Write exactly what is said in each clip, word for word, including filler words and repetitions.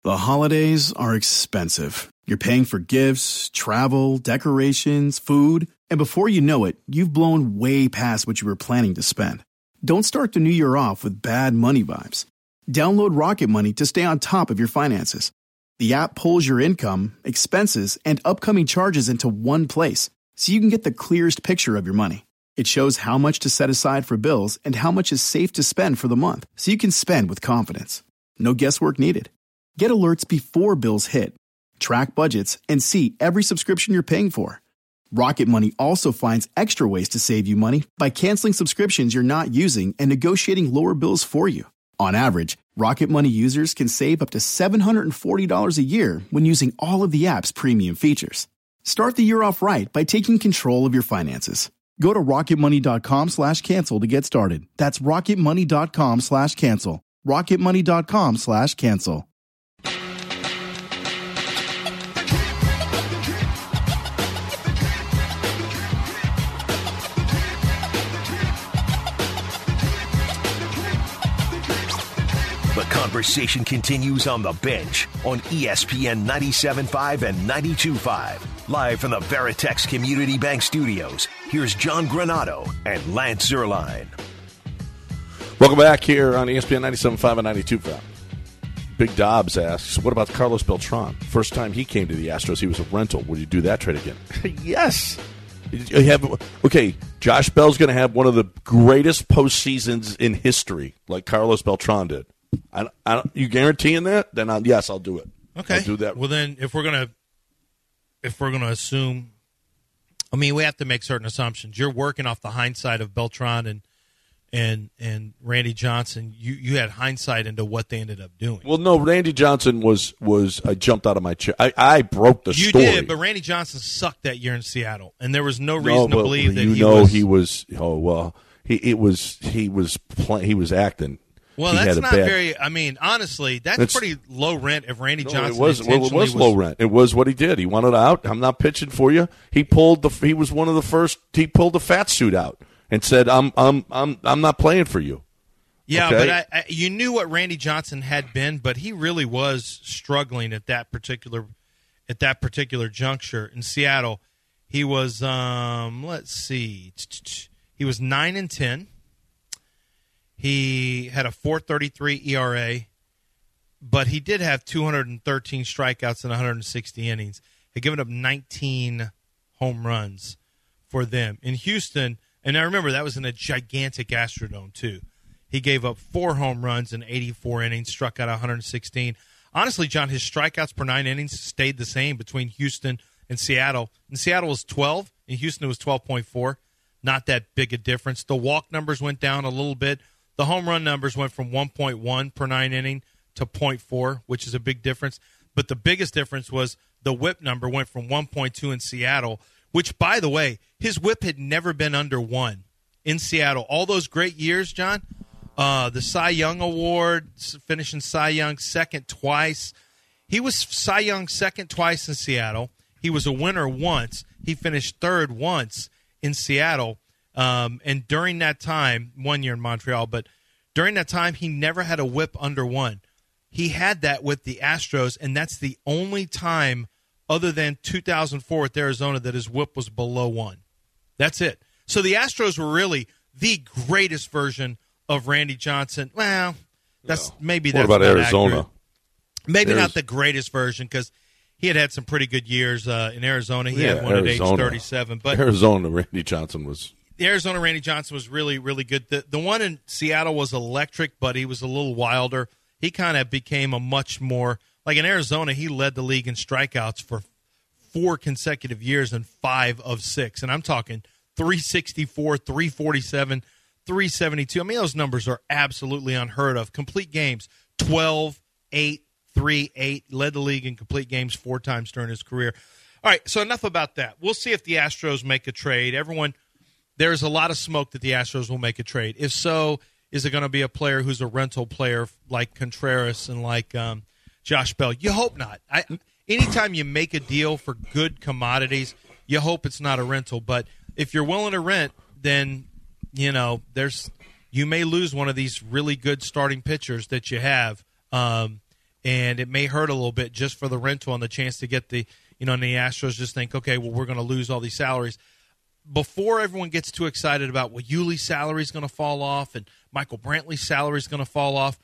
The holidays are expensive. You're paying for gifts, travel, decorations, food, and before you know it, you've blown way past what you were planning to spend. Don't start the new year off with bad money vibes. Download Rocket Money to stay on top of your finances. The app pulls your income, expenses, and upcoming charges into one place, so you can get the clearest picture of your money. It shows how much to set aside for bills and how much is safe to spend for the month, so you can spend with confidence. No guesswork needed. Get alerts before bills hit, track budgets, and see every subscription you're paying for. Rocket Money also finds extra ways to save you money by canceling subscriptions you're not using and negotiating lower bills for you. On average, Rocket Money users can save up to seven hundred forty dollars a year when using all of the app's premium features. Start the year off right by taking control of your finances. Go to rocketmoney.com slash cancel to get started. That's rocketmoney.com slash cancel. rocketmoney.com slash cancel. The conversation continues on the bench on E S P N ninety-seven point five and ninety-two point five. Live from the Veritex Community Bank Studios, here's John Granato and Lance Zierlein. Welcome back here on E S P N ninety-seven point five and ninety-two point five. Big Dobbs asks, what about Carlos Beltran? First time he came to the Astros, he was a rental. Would you do that trade again? Yes. You have, okay, Josh Bell's going to have one of the greatest postseasons in history, like Carlos Beltran did. I, I, you guaranteeing that? Then I'll, yes, I'll do it. Okay. I'll do that. Well, then, if we're gonna if we're gonna assume, I mean, we have to make certain assumptions. You're working off the hindsight of Beltran and and and Randy Johnson. You you had hindsight into what they ended up doing. Well, no, Randy Johnson was was I jumped out of my chair. I, I broke the you story. You did, but Randy Johnson sucked that year in Seattle, and there was no reason no, to believe that you he know was. he was. Oh well, he it was he was play, he was acting. Well, he that's not bad, very. I mean, honestly, that's it's, pretty low rent if Randy no, Johnson it was, well, it was low rent. It was what he did. He wanted out. I'm not pitching for you. He pulled the. He was one of the first. He pulled the fat suit out and said, "I'm, I'm, I'm, I'm not playing for you." Yeah, okay? but I, I, you knew what Randy Johnson had been, but he really was struggling at that particular, at that particular juncture in Seattle. He was, um, let's see, he was nine and ten. He had a four thirty-three E R A, but he did have two hundred thirteen strikeouts in one hundred sixty innings. He had given up nineteen home runs for them. In Houston, and I remember that was in a gigantic Astrodome too. He gave up four home runs in eighty-four innings, struck out one hundred sixteen. Honestly, John, his strikeouts per nine innings stayed the same between Houston and Seattle. In Seattle was twelve, in Houston it was twelve point four. Not that big a difference. The walk numbers went down a little bit. The home run numbers went from one point one per nine inning to zero point four, which is a big difference. But the biggest difference was the whip number went from one point two in Seattle, which, by the way, his whip had never been under one in Seattle. All those great years, John, uh, the Cy Young Award, finishing Cy Young second twice. He was Cy Young second twice in Seattle. He was a winner once. He finished third once in Seattle. Um, and during that time, one year in Montreal, but during that time, he never had a whip under one. He had that with the Astros, and that's the only time other than two thousand four with Arizona that his whip was below one. That's it. So the Astros were really the greatest version of Randy Johnson. Well, that's maybe that's what about not Arizona? Accurate. Maybe There's, not the greatest version because he had had some pretty good years uh, in Arizona. He yeah, had one Arizona. at age thirty-seven. But Arizona, Randy Johnson was... The Arizona Randy Johnson was really, really good. The the one in Seattle was electric, but he was a little wilder. He kind of became a much more – like in Arizona, he led the league in strikeouts for four consecutive years and five of six. And I'm talking three sixty-four, three forty-seven, three seventy-two. I mean, those numbers are absolutely unheard of. Complete games, twelve, eight, three, eight. Led the league in complete games four times during his career. All right, so enough about that. We'll see if the Astros make a trade. Everyone – there's a lot of smoke that the Astros will make a trade. If so, is it going to be a player who's a rental player like Contreras and like um, Josh Bell? You hope not. I, anytime you make a deal for good commodities, you hope it's not a rental. But if you're willing to rent, then you know there's you may lose one of these really good starting pitchers that you have. Um, and it may hurt a little bit just for the rental and the chance to get the, you know, and the Astros just think, okay, well, we're going to lose all these salaries. Before everyone gets too excited about, well, Yuli's salary is going to fall off and Michael Brantley's salary is going to fall off,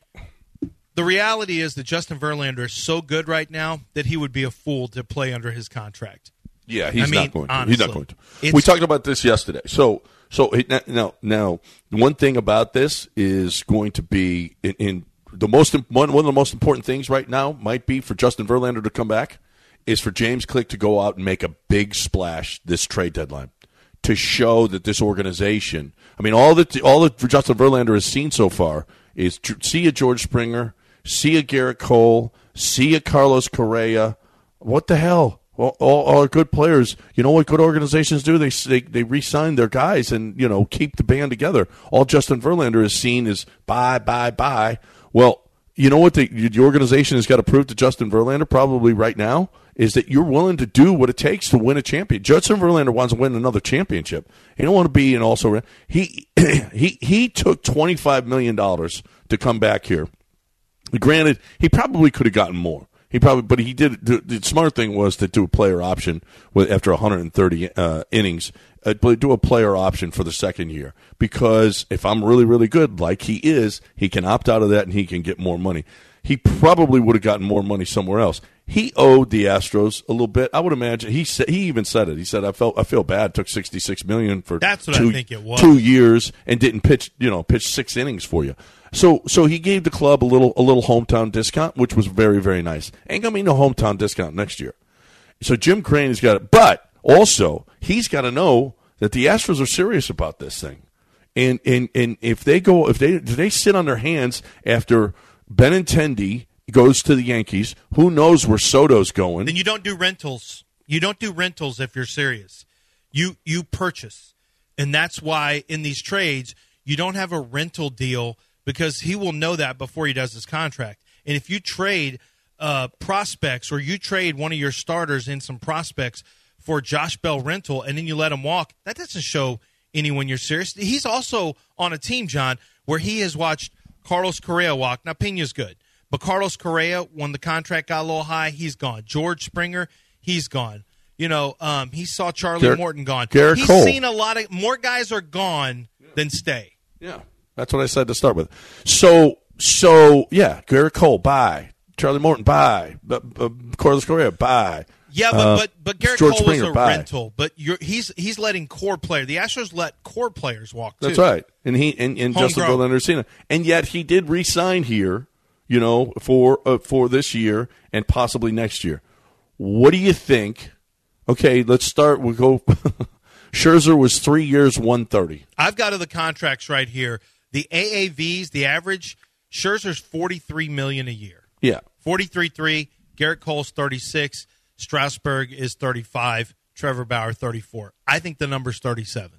the reality is that Justin Verlander is so good right now that he would be a fool to play under his contract. Yeah, he's I mean, not going to. honestly, he's not going to. We talked about this yesterday. So, so now, now, one thing about this is going to be in, in the most one, one of the most important things right now might be for Justin Verlander to come back is for James Click to go out and make a big splash this trade deadline to show that this organization. I mean, all that all that Justin Verlander has seen so far is see a George Springer. See a Garrett Cole, see a Carlos Correa. What the hell? All, all, all good players. You know what good organizations do? They, they they re-sign their guys and, you know, keep the band together. All Justin Verlander has seen is bye, bye, bye. Well, you know what the, the organization has got to prove to Justin Verlander probably right now is that you're willing to do what it takes to win a champion. Justin Verlander wants to win another championship. He don't want to be an also. He he he took twenty-five million dollars to come back here. Granted, he probably could have gotten more. He probably, but he did. The, the smart thing was to do a player option with after one hundred thirty uh, innings. Uh, do a player option for the second year because if I'm really, really good, like he is, he can opt out of that and he can get more money. He probably would have gotten more money somewhere else. He owed the Astros a little bit. I would imagine he said he even said it. He said, "I felt I feel bad. Took sixty-six million for That's what two, I think it was. two years and didn't pitch. You know, pitch six innings for you." So, so he gave the club a little, a little hometown discount, which was very, very nice. Ain't gonna be no hometown discount next year. So Jim Crane has got it, but also he's got to know that the Astros are serious about this thing, and and and if they go, if they if they sit on their hands after Benintendi goes to the Yankees, who knows where Soto's going? Then you don't do rentals. You don't do rentals if you're serious. You you purchase, and that's why in these trades you don't have a rental deal. Because he will know that before he does his contract. And if you trade uh, prospects or you trade one of your starters in some prospects for Josh Bell rental and then you let him walk, that doesn't show anyone you're serious. He's also on a team, John, where he has watched Carlos Correa walk. Now, Pena's good. But Carlos Correa, when the contract got a little high, he's gone. George Springer, he's gone. You know, um, he saw Charlie Garrett, Morton gone. Garrett He's Cole. seen a lot of – more guys are gone than stay. Yeah. That's what I said to start with. So, so yeah, Garrett Cole, bye. Charlie Morton, bye. B- B- Carlos Correa, bye. Yeah, but uh, but, but Garrett George Cole Springer, was a bye. rental. But you're, he's he's letting core players. The Astros let core players walk too. That's right. And he and, and Justin Verlander seen it. And yet he did re-sign here, you know, for uh, for this year and possibly next year. What do you think? Okay, let's start. We'll go. Scherzer was three years, one thirty. I've got the contracts right here. The A A Vs, the average, Scherzer's forty-three million dollars a year. Yeah. forty-three point three. Garrett Cole's thirty-six. Strasburg is thirty-five. Trevor Bauer, thirty-four. I think the number's thirty-seven.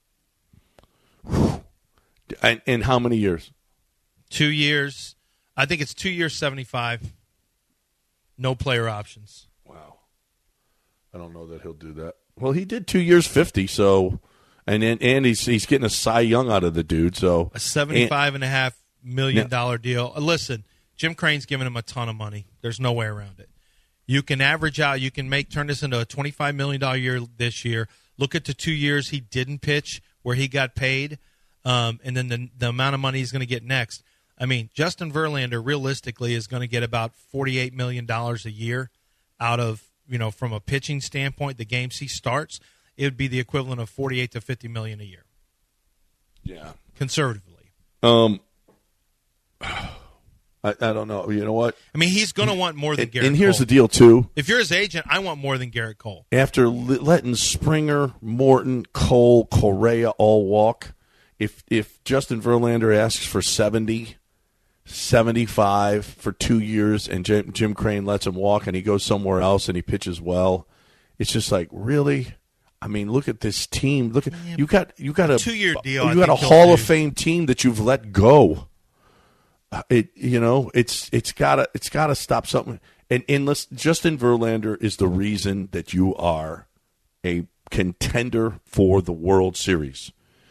And, and how many years? Two years. I think it's two years, seventy-five. No player options. Wow. I don't know that he'll do that. Well, he did two years, fifty, so... And and, and he's, he's getting a Cy Young out of the dude. So a seventy-five and a half million dollar deal. Uh, listen, Jim Crane's giving him a ton of money. There's no way around it. You can average out. You can make turn this into a twenty-five million dollars year this year. Look at the two years he didn't pitch where he got paid, um, and then the, the amount of money he's going to get next. I mean, Justin Verlander realistically is going to get about forty-eight million dollars a year out of, you know, from a pitching standpoint, the games he starts. It would be the equivalent of forty-eight to fifty million a year. Yeah, conservatively. Um, I, I don't know. You know what? I mean, he's going to want more than and, Garrett. And here's Cole. the deal too. If you're his agent, I want more than Garrett Cole. After letting Springer, Morton, Cole, Correa all walk, if if Justin Verlander asks for seventy, seventy-five for two years, and Jim, Jim Crane lets him walk, and he goes somewhere else and he pitches well, it's just like really. I mean, look at this team. Look at you got you got a two-year deal. You I got a think Hall of do. Fame team that you've let go. Uh, it you know it's it's gotta it's gotta stop something. And unless Justin Verlander is the reason that you are a contender for the World Series.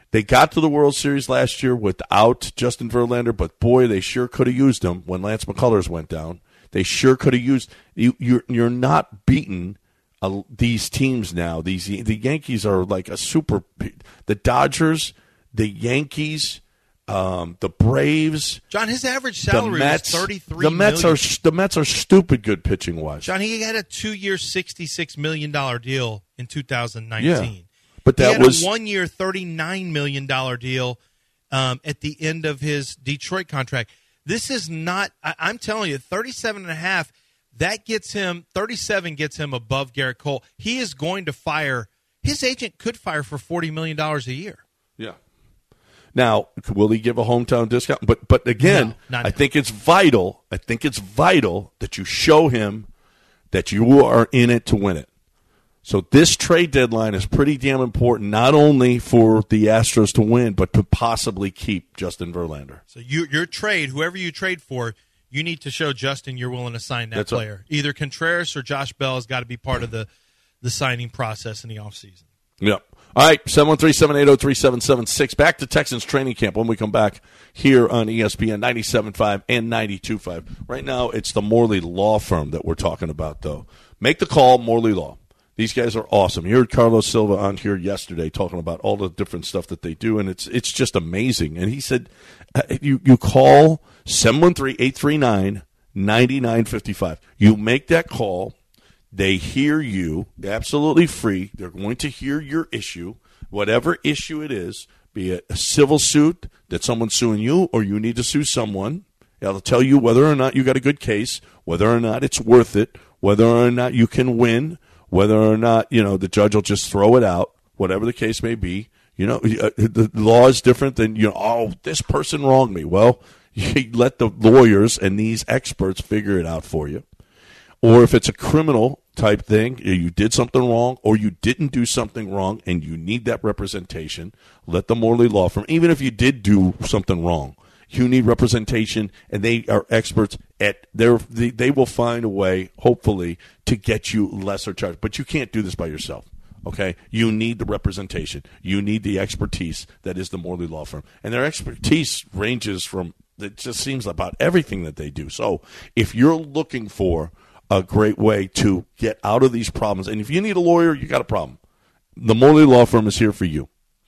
They got to the World Series last year without Justin Verlander, but boy, they sure could have used him when Lance McCullers went down. They sure could have used you. You're you're not beating uh, these teams now. These the Yankees are like a super. The Dodgers, the Yankees, um, the Braves. John, his average salary Mets, is thirty-three. The Mets million. are the Mets are stupid good pitching wise. John, he had a two-year, sixty-six million dollar deal in two thousand nineteen. Yeah. But that he had was a one-year, thirty-nine million dollar deal um, at the end of his Detroit contract. This is not. I, I'm telling you, thirty-seven and a half. That gets him. thirty-seven gets him above Garrett Cole. He is going to fire. His agent could fire for forty million dollars a year. Yeah. Now, will he give a hometown discount? But but again, no, I think it's vital. I think it's vital that you show him that you are in it to win it. So this trade deadline is pretty damn important, not only for the Astros to win, but to possibly keep Justin Verlander. So you, your trade, whoever you trade for, you need to show Justin you're willing to sign that That's player. A, Either Contreras or Josh Bell has got to be part of the, the signing process in the offseason. Yep. All right, seven one three, seven eight zero, three seven seven six. Back to Texans training camp when we come back here on E S P N ninety-seven point five and ninety-two point five. Right now, it's the Morley Law Firm that we're talking about, though. Make the call, Morley Law. These guys are awesome. You heard Carlos Silva on here yesterday talking about all the different stuff that they do, and it's it's just amazing. And he said, uh, you, you call seven one three, eight three nine, nine nine five five. You make that call. They hear you absolutely free. They're going to hear your issue, whatever issue it is, be it a civil suit that someone's suing you or you need to sue someone. They'll tell you whether or not you got a good case, whether or not it's worth it, whether or not you can win, whether or not, you know, the judge will just throw it out, whatever the case may be. You know, the law is different than, you know, oh, this person wronged me. Well, you let the lawyers and these experts figure it out for you. Or if it's a criminal type thing, you did something wrong or you didn't do something wrong and you need that representation, let the Morley Law Firm, even if you did do something wrong, you need representation, and they are experts at their, they, they will find a way, hopefully, to get you lesser charge. But you can't do this by yourself, okay? You need the representation. You need the expertise that is the Morley Law Firm. And their expertise ranges from, it just seems about everything that they do. So if you're looking for a great way to get out of these problems, and if you need a lawyer, you got a problem, the Morley Law Firm is here for you.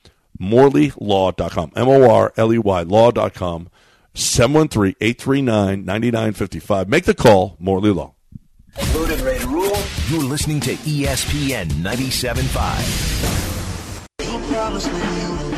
Morley Law dot com, M O R L E Y, law dot com, seven one three, eight three nine, nine nine five five. Make the call, Morley Law. Loaded, ready to rule. You're listening to E S P N ninety-seven point five. You promised me you would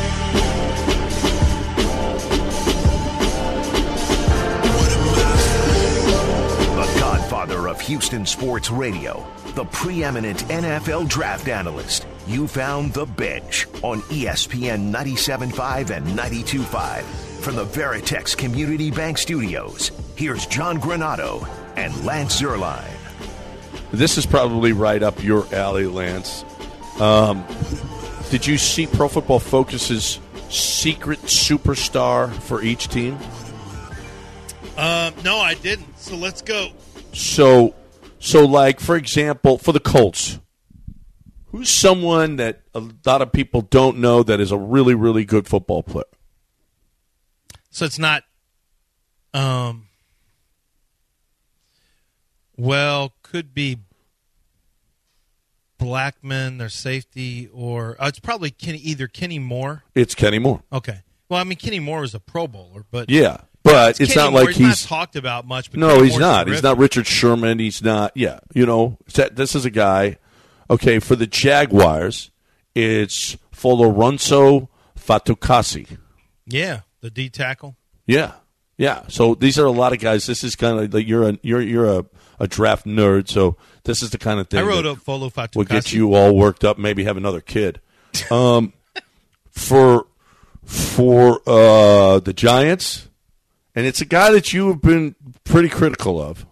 The godfather of Houston sports radio, the preeminent N F L draft analyst. You found The Bench on E S P N ninety-seven point five and ninety-two point five. From the Veritex Community Bank Studios, here's John Granato and Lance Zierlein. This is probably right up your alley, Lance. Um, did you see Pro Football Focus's secret superstar for each team? Uh, no, I didn't. So let's go. So, so like, for example, for the Colts, who's someone that a lot of people don't know that is a really, really good football player? So it's not, um, well, could be Blackman, their safety, or uh, it's probably Kenny, either Kenny Moore. It's Kenny Moore. Okay. Well, I mean, Kenny Moore was a Pro Bowler, but Yeah, but it's Kenny not Moore, like he's, he's not talked about much. But no, Kenny he's Moore's not. He's terrific. not Richard Sherman. He's not. Yeah, you know, this is a guy. Okay, for the Jaguars, it's Folorunso Fatukasi. Yeah, the D tackle. Yeah, yeah. So these are a lot of guys. This is kind of like you're a you're you're a, a draft nerd. So this is the kind of thing I wrote that up Folo Fatukasi. will get you all worked up. Maybe have another kid. Um, for for uh, the Giants, and it's a guy that you have been pretty critical of.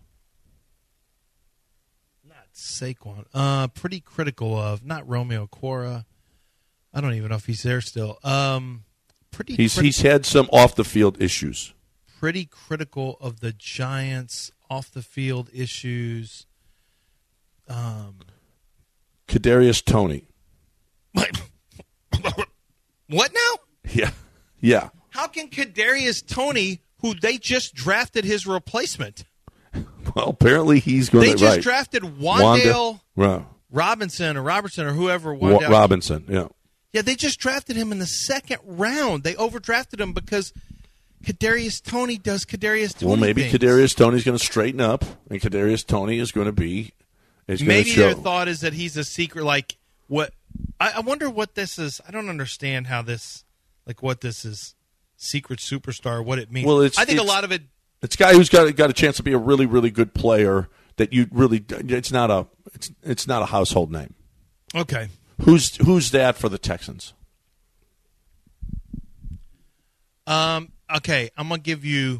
Not Saquon. Uh, pretty critical of. Not Romeo Cora. I don't even know if he's there still. Um, pretty. He's criti- he's had some off the field issues. pretty critical of the Giants' off the field issues. Um, Kadarius Toney. What now? Yeah, yeah. How can Kadarius Toney, who they just drafted his replacement? Well, apparently he's going they to. They just right. drafted Wan'Dale Wanda, Robinson or Robertson or whoever. Wa- Robinson, yeah. Yeah, they just drafted him in the second round. They overdrafted him because Kadarius Toney does Kadarius Toney Well, maybe things. Kadarius Toney's going to straighten up, and Kadarius Toney is going to be. Is maybe show. their thought is that he's a secret. Like what? I, I wonder what this is. I don't understand how this, like what this is, secret superstar. What it means. Well, it's, I think it's, a lot of it. It's a guy who's got got a chance to be a really, really good player. That you really, it's not a, it's it's not a household name. Okay. Who's who's that for the Texans? Um. Okay, I'm gonna give you.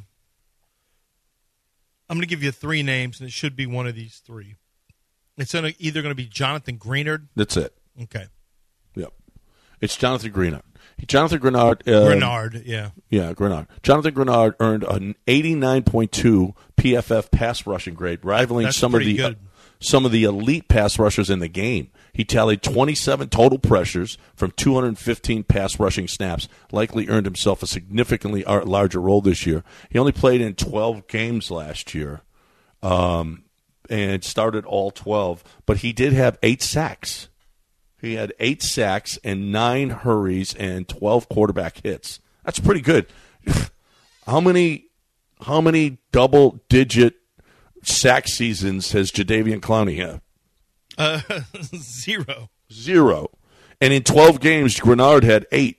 I'm gonna give you three names, and it should be one of these three. It's gonna, either going to be Jonathan Greenard. That's it. Okay. Yep. It's Jonathan Greenard. Jonathan Greenard. Uh, Greenard, yeah. Yeah, Greenard. Jonathan Greenard earned an eighty-nine point two P F F pass rushing grade, rivaling That's some of the uh, some of the elite pass rushers in the game. He tallied twenty-seven total pressures from two hundred fifteen pass rushing snaps, likely earned himself a significantly larger role this year. He only played in twelve games last year um, and started all twelve, but he did have eight sacks. He had eight sacks and nine hurries and twelve quarterback hits. That's pretty good. How many how many double-digit sack seasons has Jadeveon Clowney had? Uh, zero. Zero. And in twelve games, Greenard had eight.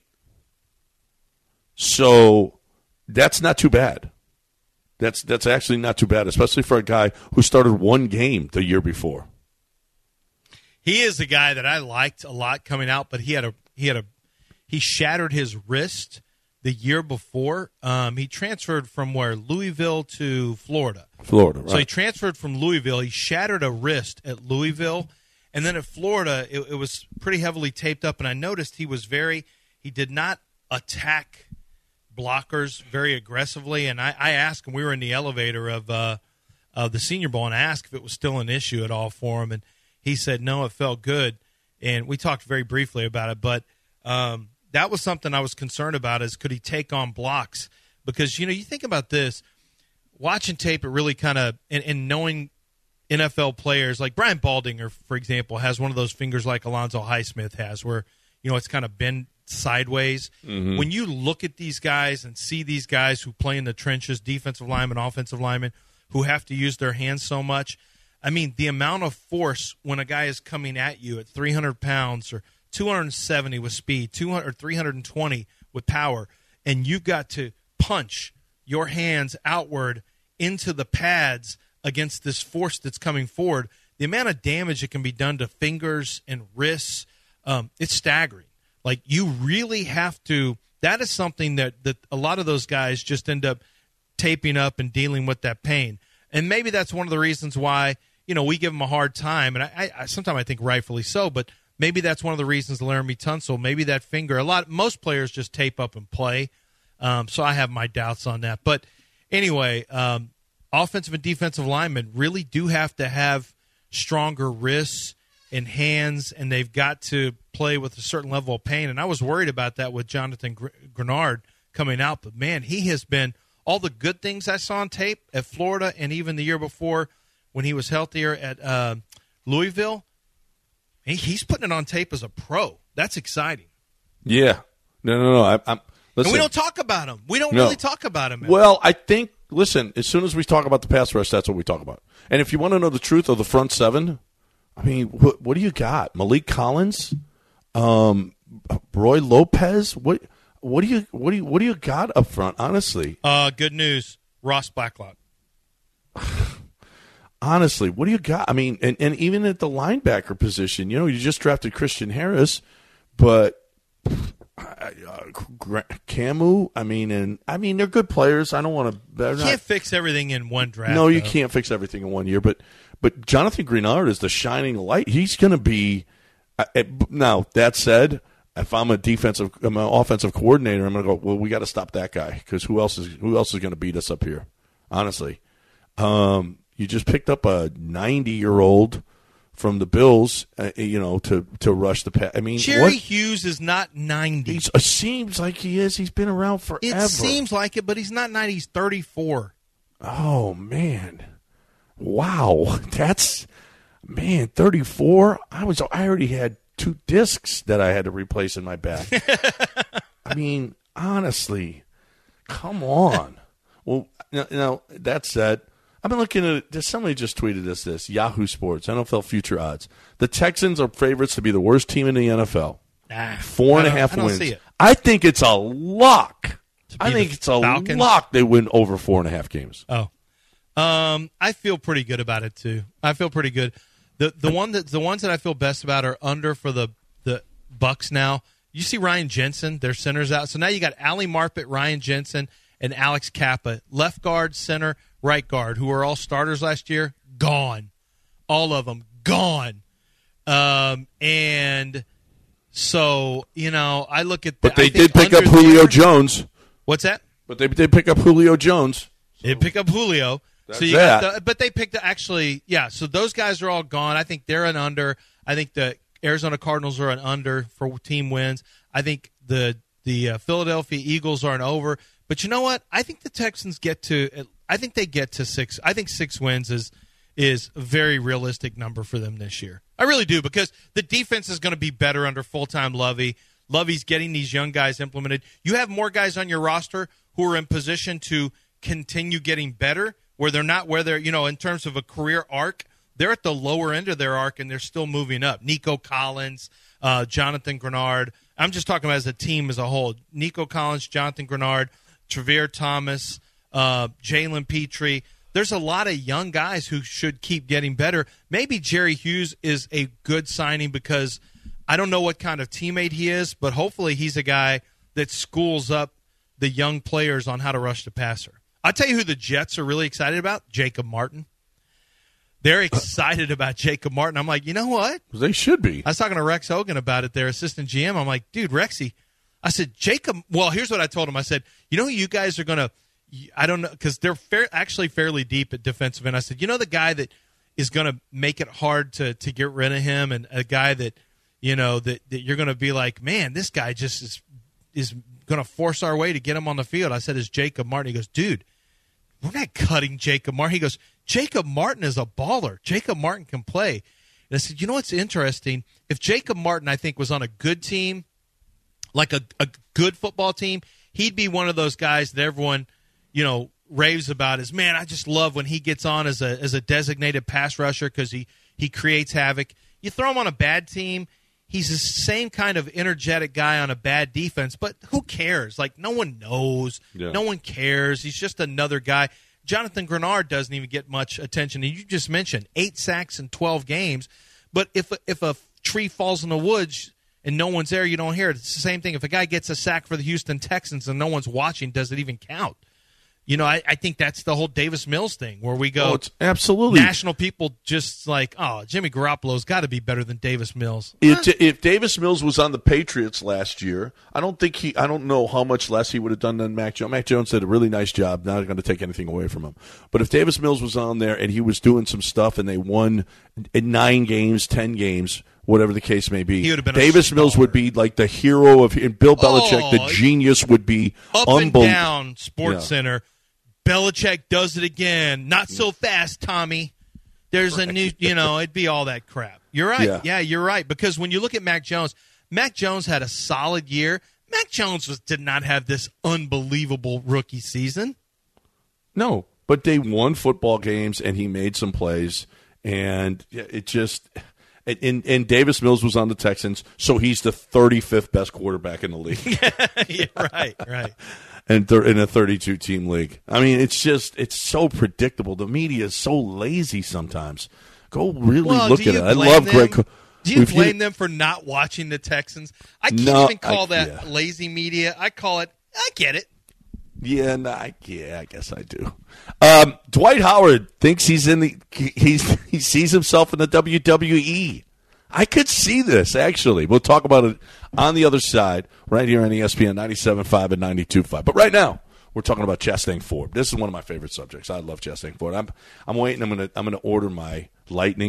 So that's not too bad. That's that's actually not too bad, especially for a guy who started one game the year before. He is a guy that I liked a lot coming out, but he had a he had a he shattered his wrist the year before. Um, he transferred from where Louisville to Florida. Florida, right? So he transferred from Louisville. He shattered a wrist at Louisville, and then at Florida, it, it was pretty heavily taped up. And I noticed he was very he did not attack blockers very aggressively. And I, I asked him. We were in the elevator of uh, of the Senior Bowl, and I asked if it was still an issue at all for him, and he said, no, it felt good, and we talked very briefly about it, but um, that was something I was concerned about is could he take on blocks? Because, you know, you think about this, watching tape, it really kind of, and, and knowing N F L players, like Brian Baldinger, for example, has one of those fingers like Alonzo Highsmith has where, you know, it's kind of bent sideways. Mm-hmm. When you look at these guys and see these guys who play in the trenches, defensive linemen, offensive linemen, who have to use their hands so much, I mean, the amount of force when a guy is coming at you at three hundred pounds or two hundred seventy with speed, two hundred or three hundred twenty with power, and you've got to punch your hands outward into the pads against this force that's coming forward, the amount of damage that can be done to fingers and wrists, um, it's staggering. Like, you really have to – that is something that, that a lot of those guys just end up taping up and dealing with that pain. And maybe that's one of the reasons why – you know, we give him a hard time, and I, I sometimes I think rightfully so, but maybe that's one of the reasons Laramie Tunsil, maybe that finger, a lot, most players just tape up and play, um, so I have my doubts on that. But anyway, um, offensive and defensive linemen really do have to have stronger wrists and hands, and they've got to play with a certain level of pain, and I was worried about that with Jonathan Greenard coming out, but man, he has been, all the good things I saw on tape at Florida and even the year before, when he was healthier at uh, Louisville, he, he's putting it on tape as a pro. That's exciting. Yeah. No, no, no. I, I'm, listen. And we don't talk about him. We don't no. really talk about him. Well, I think, listen, as soon as we talk about the pass rush, that's what we talk about. And if you want to know the truth of the front seven, I mean, what, what do you got? Malik Collins? Um, Roy Lopez? What What do you what do you what do you got up front, honestly? Uh, good news. Ross Blacklock. Honestly, what do you got? I mean, and, and even at the linebacker position, you know, you just drafted Christian Harris, but uh, Camu, I mean, and I mean, they're good players. I don't want to. You can't not, fix everything in one draft. No, you though. can't fix everything in one year. But but Jonathan Greenard is the shining light. He's going to be. Uh, now that said, if I'm a defensive, I'm an offensive coordinator, I'm going to go. Well, we got to stop that guy because who else is who else is going to beat us up here? Honestly. Um, You just picked up a ninety-year-old from the Bills, uh, you know, to, to rush the pass. I mean, Jerry what? Hughes is not ninety. He's, it seems like he is. He's been around forever. It seems like it, but he's not ninety. He's thirty-four. Oh, man. Wow. That's, man, thirty-four? I was. I already had two discs that I had to replace in my back. I mean, honestly, come on. Well, now, now that said, I've been looking at it. Somebody just tweeted us this. Yahoo Sports, N F L future odds. The Texans are favorites to be the worst team in the N F L. Ah, Four and a half I don't wins. see it. I think it's a lock. I the think it's a Falcons? lock they win over four and a half games. Oh, um, I feel pretty good about it too. I feel pretty good. the the one that the ones that I feel best about are under for the the Bucks now. You see Ryan Jensen, their center's out. So now you got Ali Marpet, Ryan Jensen, and Alex Kappa, left guard, center, right guard, who were all starters last year, gone. All of them gone. Um, and so, you know, I look at the, But they I think did pick up under Julio there- Jones. What's that? But they did pick up Julio Jones. They pick up Julio. That's so you that. got the, but they picked actually, yeah. So those guys are all gone. I think they're an under. I think the Arizona Cardinals are an under for team wins. I think the the uh, Philadelphia Eagles are an over. But you know what? I think the Texans get to. I think they get to six. I think six wins is is a very realistic number for them this year. I really do, because the defense is going to be better under full-time Lovey. Lovey's getting these young guys implemented. You have more guys on your roster who are in position to continue getting better, where they're not where they're, you know, in terms of a career arc, they're at the lower end of their arc and they're still moving up. Nico Collins, uh, Jonathan Grenard. I'm just talking about as a team as a whole. Nico Collins, Jonathan Grenard, Travere Thomas, uh, Jalen Petrie. There's a lot of young guys who should keep getting better. Maybe Jerry Hughes is a good signing because I don't know what kind of teammate he is, but hopefully he's a guy that schools up the young players on how to rush the passer. I'll tell you who the Jets are really excited about, Jacob Martin. They're excited about Jacob Martin. I'm like, you know what? They should be. I was talking to Rex Hogan about it, their assistant G M. I'm like, dude, Rexy, I said, Jacob, well, here's what I told him. I said, you know who you guys are going to, I don't know, because they're fair, actually fairly deep at defensive end. I said, you know the guy that is going to make it hard to, to get rid of him, and a guy that, you know, that, that you're going to be like, man, this guy just is is going to force our way to get him on the field. I said, is Jacob Martin. He goes, dude, we're not cutting Jacob Martin. He goes, Jacob Martin is a baller. Jacob Martin can play. And I said, you know what's interesting? If Jacob Martin, I think, was on a good team, like a, a good football team, he'd be one of those guys that everyone, you know, raves about is, man, I just love when he gets on as a as a designated pass rusher because he, he creates havoc. You throw him on a bad team, he's the same kind of energetic guy on a bad defense, but who cares? Like, no one knows. Yeah. No one cares. He's just another guy. Jonathan Grenard doesn't even get much attention. And you just mentioned eight sacks in twelve games. But if, if a tree falls in the woods and no one's there, you don't hear it. It's the same thing. If a guy gets a sack for the Houston Texans and no one's watching, does it even count? You know, I, I think that's the whole Davis Mills thing where we go, Oh, it's absolutely. national people just like, oh, Jimmy Garoppolo's got to be better than Davis Mills. If, if Davis Mills was on the Patriots last year, I don't think he. I don't know how much less he would have done than Mac Jones. Mac Jones did a really nice job. Not going to take anything away from him. But if Davis Mills was on there and he was doing some stuff and they won in nine games, ten games, whatever the case may be, He would have been a Davis star. Mills would be like the hero of. And Bill Belichick, Oh, the genius, would be Up and unbelievable. down, Sports Yeah. Center. Belichick does it again. Not so fast, Tommy. There's a new, you know, it'd be all that crap. You're right. Yeah. Yeah, you're right. Because when you look at Mac Jones, Mac Jones had a solid year. Mac Jones was, did not have this unbelievable rookie season. No, but they won football games, and he made some plays, and it just – and, and Davis Mills was on the Texans, so he's the thirty-fifth best quarterback in the league. Yeah, right, right. and thir- in a thirty-two team league. I mean, it's just – it's so predictable. The media is so lazy sometimes. Go really Well, look do at you it. I blame love them? Greg Co- Do you If blame them for not watching the Texans? I can't No, even call I- that yeah. lazy media. I call it, I get it. Yeah, nah, I- yeah, I guess I do. Um, Dwight Howard thinks he's in the he's he sees himself in the W W E. I could see this actually. We'll talk about it on the other side, right here on E S P N ninety-seven point five and ninety-two point five. But right now, we're talking about Chastang Ford. This is one of my favorite subjects. I love Chastang Ford. I'm I'm waiting. I'm gonna I'm gonna order my Lightning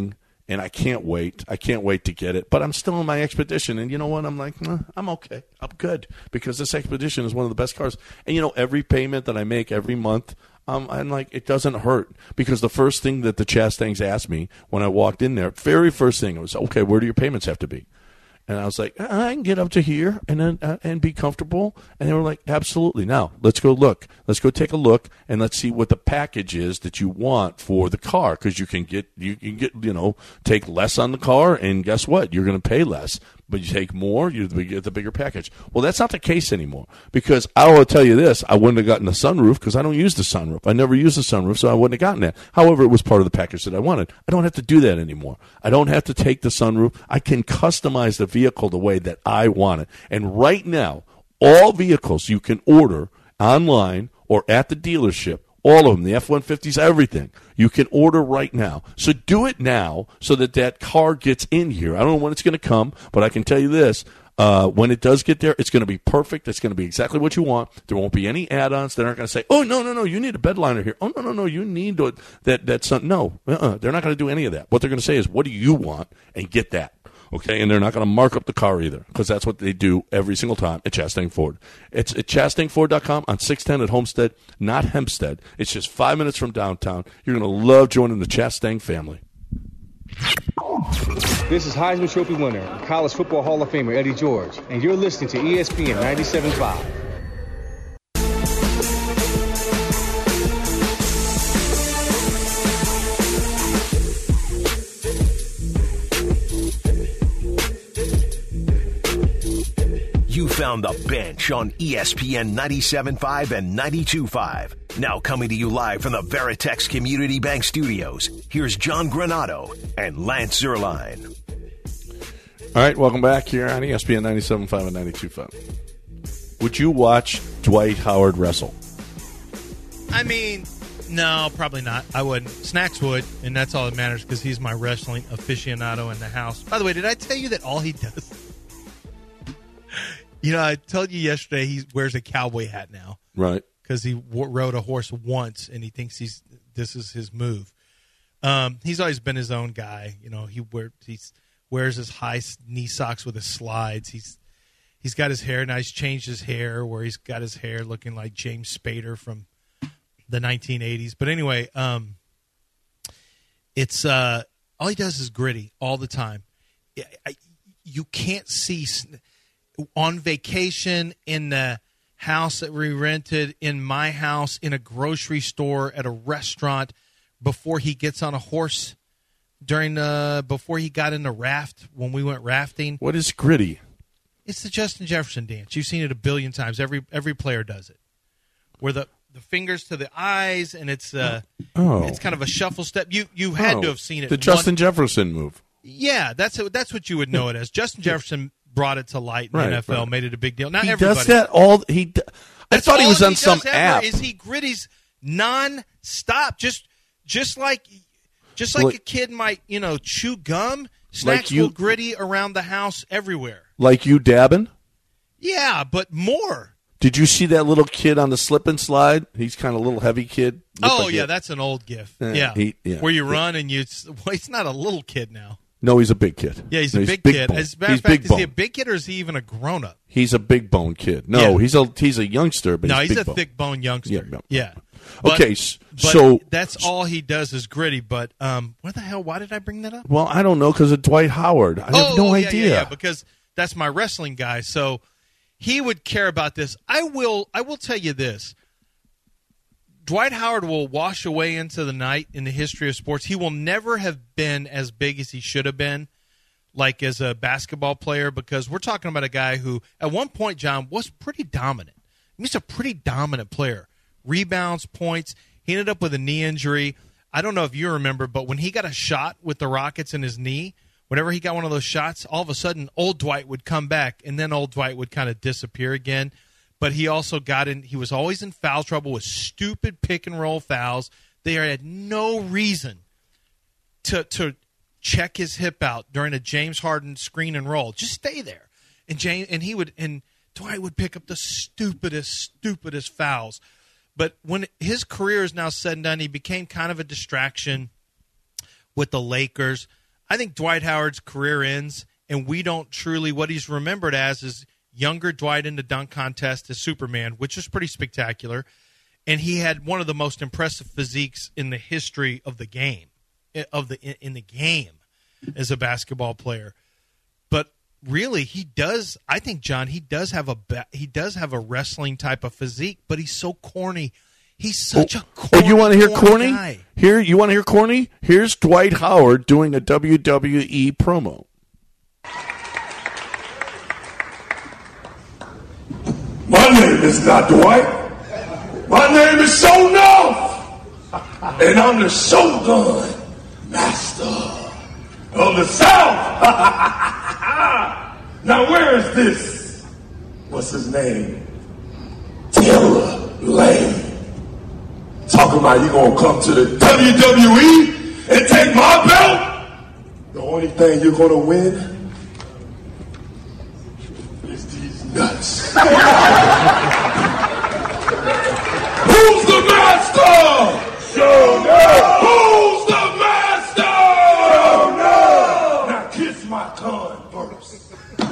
and I can't wait. I can't wait to get it. But I'm still in my Expedition, and you know what? I'm like, eh, I'm okay. I'm good because this Expedition is one of the best cars. And, you know, every payment that I make every month, um, I'm like, it doesn't hurt because the first thing that the Chastangs asked me when I walked in there, very first thing, it was, okay, where do your payments have to be? And I was like, I can get up to here and then uh, and be comfortable. And they were like, absolutely. Now, let's go look. Let's go take a look and let's see what the package is that you want for the car. Because you can get, you can get, you know, take less on the car. And guess what? You're going to pay less. But you take more, you get the bigger package. Well, that's not the case anymore. Because I will tell you this, I wouldn't have gotten the sunroof because I don't use the sunroof. I never use the sunroof, so I wouldn't have gotten that. However, it was part of the package that I wanted. I don't have to do that anymore. I don't have to take the sunroof. I can customize the vehicle the way that I want it. And right now, all vehicles you can order online or at the dealership, all of them, the F one fifties, everything, you can order right now. So do it now so that that car gets in here. I don't know when it's going to come, but I can tell you this. Uh, when it does get there, it's going to be perfect. It's going to be exactly what you want. There won't be any add-ons. They're not going to say, oh, no, no, no, you need a bed liner here. Oh, no, no, no, you need to, that. That's something. No, uh-uh. They're not going to do any of that. What they're going to say is, what do you want? And get that. Okay, and they're not going to mark up the car either because that's what they do every single time at Chastang Ford. It's at chastang ford dot com on six ten at Homestead, not Hempstead. It's just five minutes from downtown. You're going to love joining the Chastang family. This is Heisman Trophy winner and College Football Hall of Famer Eddie George, and you're listening to E S P N ninety-seven point five. You found The Bench on E S P N ninety-seven point five and ninety-two point five. Now coming to you live from the Veritex Community Bank Studios, here's John Granado and Lance Zierlein. All right, welcome back here on E S P N ninety-seven point five and ninety-two point five. Would you watch Dwight Howard wrestle? I mean, no, probably not. I wouldn't. Snacks would, and that's all that matters because he's my wrestling aficionado in the house. By the way, did I tell you that all he does... You know, I told you yesterday he wears a cowboy hat now. Right. Because he w- rode a horse once, and he thinks he's this is his move. Um, he's always been his own guy. You know, he wear, he's, wears his high knee socks with his slides. He's He's got his hair now. He's changed his hair where he's got his hair looking like James Spader from the nineteen eighties. But anyway, um, it's uh, all he does is gritty all the time. I, I, you can't see... On vacation, in the house that we rented, in my house, in a grocery store, at a restaurant, before he gets on a horse, during the before he got in the raft when we went rafting. What is gritty? It's the Justin Jefferson dance. You've seen it a billion times. Every every player does it, where the, the fingers to the eyes, and it's uh oh. it's kind of a shuffle step. You you had oh. to have seen it. The Justin one, Jefferson move. Yeah, that's a, that's what you would know it as. Justin Jefferson brought it to light in right, the N F L, right. made it a big deal. Not he everybody does that all. He, d- I thought he was on he some ever, app. Is he gritties non-stop? Just, just like, just like, like a kid might, you know, chew gum. Snacks like you, will gritty around the house everywhere. Like you dabbing? Yeah, but more. Did you see that little kid on the slip and slide? He's kind of a little heavy kid. Oh like yeah, a, that's an old gif. Uh, yeah. He, yeah, where you yeah. run and you. Well, he's not a little kid now. No, he's a big kid. Yeah, he's no, a he's big, big kid. Bone. As a matter he's of fact, big is bone. he a big kid or is he even a grown up? He's a big bone kid. No, yeah. he's a he's a youngster, but no, he's, he's big a bone. thick bone youngster. Yeah. No. yeah. But, okay, but so that's all he does is gritty. But um, what the hell? Why did I bring that up? Well, I don't know because of Dwight Howard. I oh, have no oh, yeah, idea. Yeah, yeah, because that's my wrestling guy. So he would care about this. I will. I will tell you this. Dwight Howard will wash away into the night in the history of sports. He will never have been as big as he should have been, like as a basketball player, because we're talking about a guy who, at one point, John, was pretty dominant. He's a pretty dominant player. Rebounds, points. He ended up with a knee injury. I don't know if you remember, but when he got a shot with the Rockets in his knee, whenever he got one of those shots, all of a sudden, old Dwight would come back, and then old Dwight would kind of disappear again. But he also got in – he was always in foul trouble with stupid pick-and-roll fouls. They had no reason to to check his hip out during a James Harden screen and roll. Just stay there. And James, and he would – and Dwight would pick up the stupidest, stupidest fouls. But when his career is now said and done, he became kind of a distraction with the Lakers. I think Dwight Howard's career ends, and we don't truly, what he's remembered as is younger Dwight in the dunk contest as Superman, which is pretty spectacular. And he had one of the most impressive physiques in the history of the game, of the in the game as a basketball player. But really, he does, I think, John, he does have a he does have a wrestling type of physique, but he's so corny. He's such oh, a corny Oh, you want to hear corny? Guy. Here, you want to hear corny? Here's Dwight Howard doing a W W E promo. My name is not Dwight. My name is Sho'nuff. And I'm the Shogun Master of the South. Now where is this? What's his name? Taylor Lane. Talking about you gonna come to the W W E and take my belt? The only thing you're gonna win is these nuts. Who's the master? Sho'nuff. Who's the master? Sho'nuff. Now kiss my tongue first.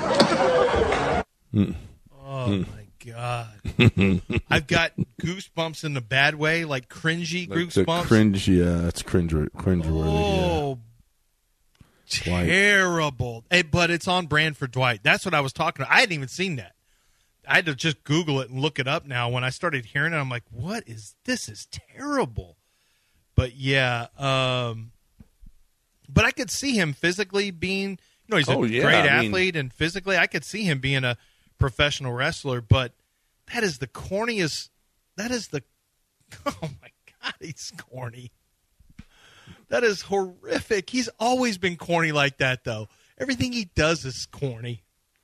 Mm. Oh mm. my God! I've got goosebumps in the bad way, like cringy like goosebumps. Cringe, yeah, that's cringe, cringe worthy. Oh, yeah. terrible! Hey, but it's on brand for Dwight. That's what I was talking about. I hadn't even seen that. I had to just Google it and look it up now. When I started hearing it, I'm like, what is this? Is terrible. But yeah, um, but I could see him physically being, you know, he's a oh, yeah, great I athlete, mean, and physically I could see him being a professional wrestler, but that is the corniest, that is the, oh my God, he's corny. That is horrific. He's always been corny like that, though. Everything he does is corny.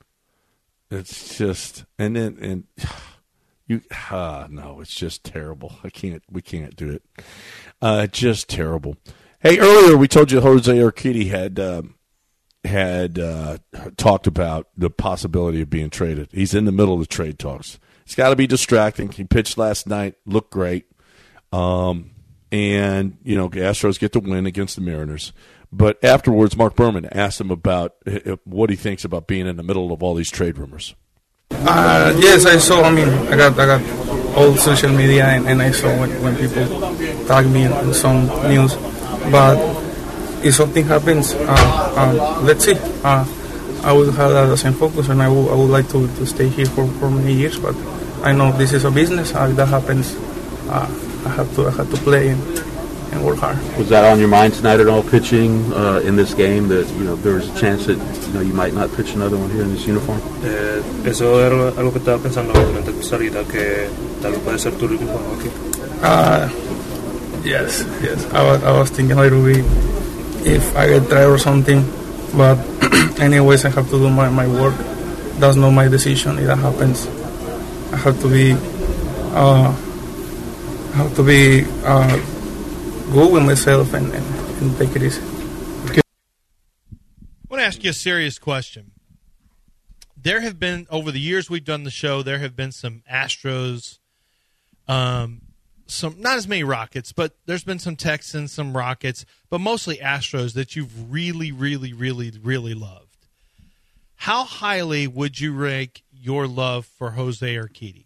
It's just, and then, and you, uh, no, it's just terrible. I can't, we can't do it. Uh, just terrible. Hey, earlier we told you Jose Urquidy had, um, had uh, talked about the possibility of being traded. He's in the middle of the trade talks. It's got to be distracting. He pitched last night, looked great. Um, and, you know, Astros get the win against the Mariners. But afterwards, Mark Berman asked him about what he thinks about being in the middle of all these trade rumors. Uh, yes, I saw. I mean, I got I got all social media, and, and I saw when, when people tag me in, in some news. But if something happens, uh, uh, let's see. Uh, I will have that as a focus, and I, will, I would like to, to stay here for, for many years. But I know this is a business. Uh, if that happens, uh, I have to I have to play and, and work hard. Was that on your mind tonight at all, pitching uh, in this game? That you know there was a chance that you know you might not pitch another one here in this uniform. Eh, eso era algo que estaba pensando durante tu salida, que tal vez puede ser tu último juego aquí. Uh, yes, yes. I was I was thinking it would be if I get tried or something, but anyways, I have to do my, my work. That's not my decision. If that happens, I have to be uh, I have to be uh, good with myself and, and, and take it easy. I want to ask you a serious question. There have been, over the years we've done the show, there have been some Astros, um, some not as many Rockets, but there's been some Texans, some Rockets, but mostly Astros that you've really, really, really, really loved. How highly would you rank your love for Jose Urquidy?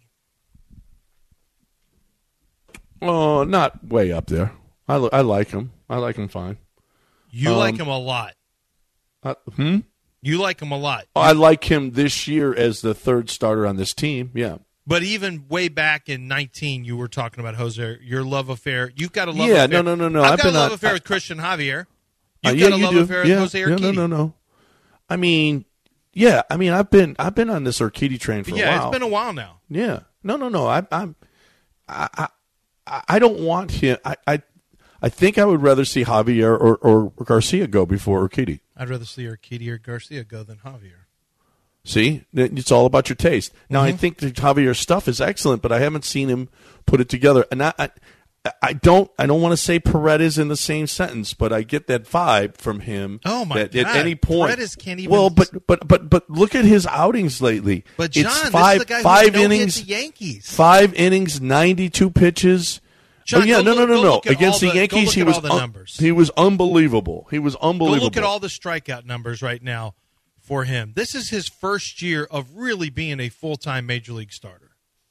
Oh, not way up there. I, I like him. I like him fine. You um, like him a lot. Uh, hmm? You like him a lot. I like him this year as the third starter on this team, yeah. But even way back in nineteen, you were talking about Jose, your love affair. You've got a love yeah, affair. no, no, no, no. I've, I've got been a love on, affair I, with Christian Javier. Uh, You've yeah, got a you love do. affair yeah, with Jose yeah, Urquidy. No, no, no. I mean, yeah, I mean, I've been I've been on this Urquidy train for yeah, a while. it's been a while now. Yeah. No, no, no. I, I'm I, I I don't want him. I, I I think I would rather see Javier or, or Garcia go before Urquidy. I'd rather see Urquidy or Garcia go than Javier. See, it's all about your taste. Now, Mm-hmm. I think that Javier's stuff is excellent, but I haven't seen him put it together. And I, I, I don't, I don't want to say Paredes in the same sentence, but I get that vibe from him. Oh my that God! At any point, Paredes can't even. Well, but but but but look at his outings lately. But John, it's five this is the guy five who innings, the Yankees. five innings, ninety-two pitches. John, oh yeah, go no, no, look- no, go no. look at Against all the the- Yankees, go look he at was all the un- numbers. he was unbelievable. He was Go unbelievable. look at all the strikeout numbers right now for him. This is his first year of really being a full-time major league starter.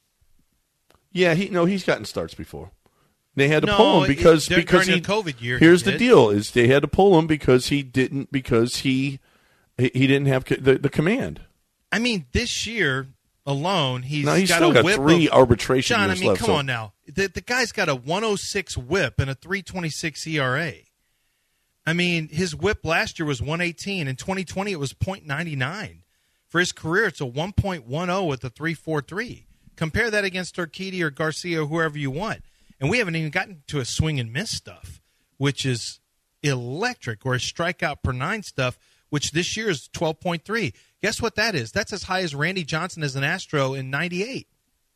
Yeah, he no, he's gotten starts before. They had to No, pull him because it- because during he, the COVID year, he Here's the did. deal: is they had to pull him because he didn't because he he he didn't have co- the, the command. I mean, this year alone, he's, No, he's got still a got whip three of, arbitration John, years I mean, left, come so- on now. The, the guy's got a one oh six whip and a three twenty-six E R A. I mean, his whip last year was one eighteen. In twenty twenty, it was point nine nine. For his career, it's a one point one oh with a three forty-three. Compare that against Urquidy or Garcia or whoever you want. And we haven't even gotten to a swing and miss stuff, which is electric, or a strikeout per nine stuff, which this year is twelve point three. Guess what that is? That's as high as Randy Johnson as an Astro in ninety-eight.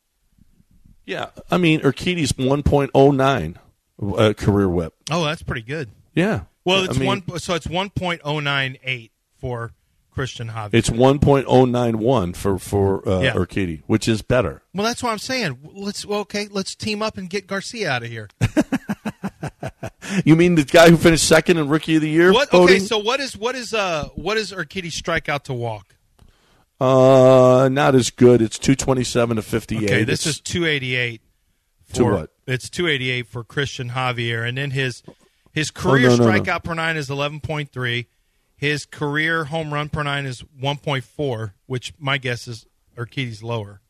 Yeah, I mean, Urquidy's one point oh nine uh, career whip. Oh, that's pretty good. Yeah. Well, I it's mean, one. So it's one point oh nine eight for Christian Javier. It's one point oh nine one for for uh, Yeah. Urquidy, which is better. Well, that's what I'm saying. Let's well, okay. Let's team up and get Garcia out of here. You mean the guy who finished second in Rookie of the Year? What? Okay. voting? So what is what is uh what is Urquidy's strikeout to walk? Uh, not as good. It's two twenty seven to fifty eight. Okay, this is two eighty eight. To what? It's two eighty eight for Christian Javier, and then his his career Oh, no, no, no. strikeout per nine is eleven point three. His career home run per nine is one point four, which my guess is Urquidy's lower.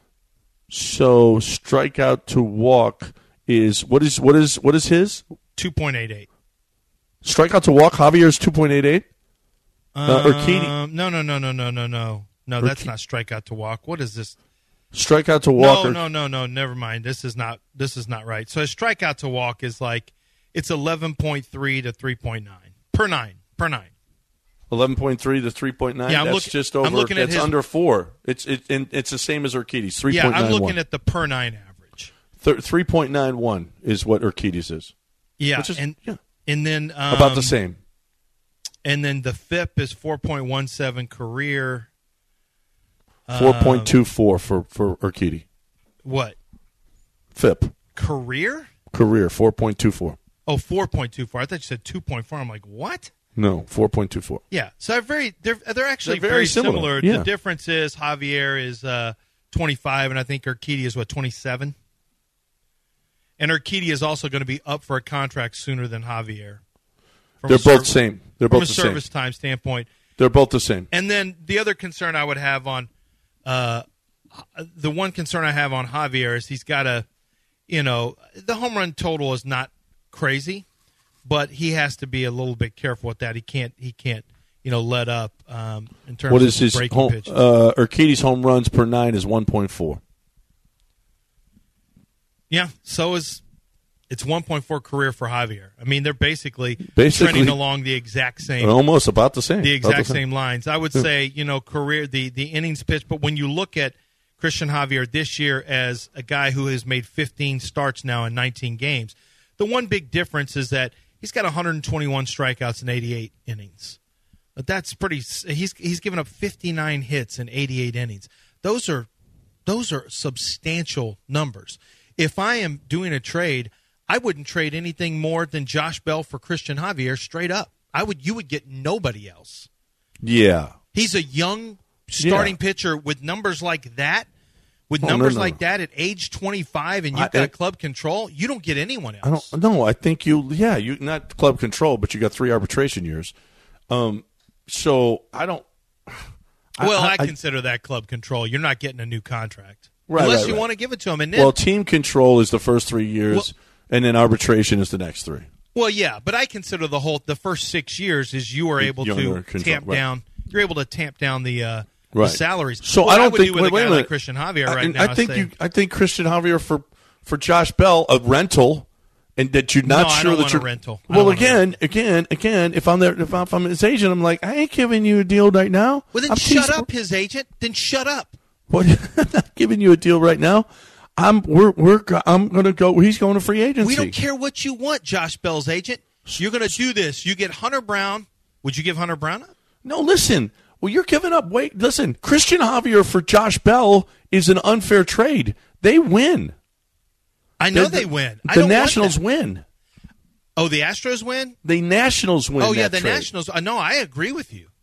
So strikeout to walk is what is what is what is his two point eight eight. Strikeout to walk. Javier's two point eight eight. Uh, Urquidy Um, no, no, no, no, no, no, no, no. That's not strikeout to walk. What is this? strikeout to walk. No, or- no, no, no. Never mind. This is not. This is not right. So a strikeout to walk is like it's eleven point three to three point nine per nine per nine. Eleven point three to three point nine. Yeah, I'm that's look- just I'm over. looking at That's his- under four. It's it, and it's the same as Urquidy's. Three Yeah, point nine I'm one. looking at the per nine average. Three point nine one is what Urquidy's is. Yeah, Which is- and yeah. and then um, About the same. And then the F I P is four point one seven career. Four point two four for for Urquidy. What? F I P Career? career four point two four. Oh, four point two four. I thought you said two point four. I'm like, what? No, four point two four. Yeah, so they're very they're they're actually They're very very, similar. similar, yeah. The difference is Javier is uh, twenty-five, and I think Urquidy is what twenty-seven. And Urquidy is also going to be up for a contract sooner than Javier. From They're a both serv- same. They're from both a the same. service time standpoint. They're both the same. And then the other concern I would have on uh, the one concern I have on Javier is he's got a, you know, the home run total is not crazy, but he has to be a little bit careful with that. He can't he can't you know let up um, in terms What of is his breaking home, pitches. uh, Urquidy's home runs per nine is one point four. Yeah, so is it's one point four career for Javier. I mean, they're basically, Basically- trending along the exact same Almost about the same. the About exact same lines. I would Yeah. say, you know, career the the innings pitched, but when you look at Christian Javier this year as a guy who has made fifteen starts now in nineteen games, the one big difference is that he's got one hundred twenty-one strikeouts in eighty-eight innings. But that's pretty. He's he's given up fifty-nine hits in eighty-eight innings. Those are those are substantial numbers. If I am doing a trade, I wouldn't trade anything more than Josh Bell for Christian Javier straight up. I would. You would get nobody else. Yeah. He's a young starting Yeah. pitcher with numbers like that, with Oh, no, numbers no, like no. that at age twenty-five, and you've I- got I- club control. You don't get anyone I else. don't no, I think you yeah, you not club control, but you got three arbitration years. Um so I don't Well, I, I- consider that club control. You're not getting a new contract Right, unless right, you right. want to give it to him. And then, Well, team control is the first three years and then arbitration is the next three. well, yeah, but I consider the whole the first six years is you are able You're to under control, tamp right. down. You're able to tamp down the, uh, Right. the salaries. So What I don't would think do with wait, a wait guy a minute. like Christian Javier I, right and now. I think say, you I think Christian Javier for for Josh Bell a rental and that you're not No, I sure don't that want a you're rental. I Well, don't want a again, again, again, if I'm there if I'm, if I'm his agent, I'm like, I ain't giving you a deal right now. well, then I'm shut teasing- up, his agent. Then shut up. What? I'm not giving you a deal right now. I'm we're we're go- I'm going to go. He's going to free agency. We don't care what you want, Josh Bell's agent. You're going to do this. You get Hunter Brown. Would you give Hunter Brown up? No, listen. Well, you're giving up. Wait, listen. Christian Javier for Josh Bell is an unfair trade. They win. I know the, they win. I the don't Nationals want that. win. Oh, the Astros win? The Nationals win. Oh, yeah, that the trade. Nationals. Uh, no, I agree with you.